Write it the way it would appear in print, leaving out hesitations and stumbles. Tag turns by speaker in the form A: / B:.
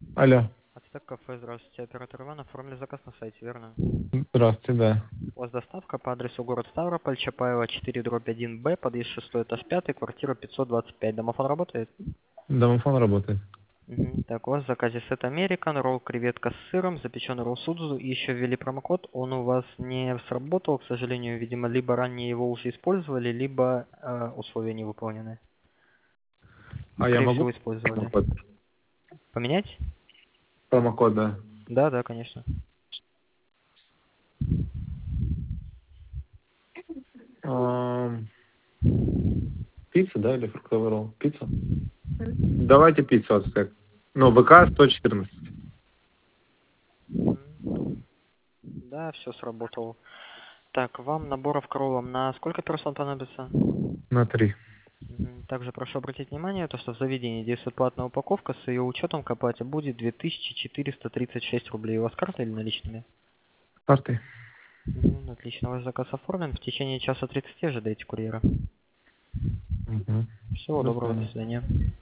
A: Алло.
B: Ацтек кафе, здравствуйте. Оператор Иван, оформили заказ на сайте, верно?
A: Здравствуйте, да.
B: У вас доставка по адресу город Ставрополь, Чапаева 4/1Б, подъезд 6, этаж 5, квартира 525. Домофон работает?
A: Домофон работает.
B: Так, у вас в заказе сет Американ, ролл креветка с сыром, запеченный ролл судзу, и еще ввели промокод. Он у вас не сработал, к сожалению, видимо, либо ранее его уже использовали, либо условия не выполнены.
A: А я
B: Скорее
A: могу
B: всего, использовали.
A: промокод?
B: Поменять?
A: Промокод, да.
B: Да, да, конечно.
A: Ам, Пицца, да, или фруктовый ролл? Пицца? Давайте пиццу ацтек. Ну, ВК 114.
B: Да, все сработало. Так, вам наборов к роллам на сколько персон понадобится?
A: На 3.
B: Также прошу обратить внимание, то, что в заведении действует платная упаковка, с ее учетом к оплате будет 2436 рублей. У вас карта или наличными?
A: Карты.
B: Отлично, ваш заказ оформлен. В течение часа 30 ожидайте курьера.
A: Угу.
B: Всего
A: До
B: доброго, до
A: свидания.
B: свидания.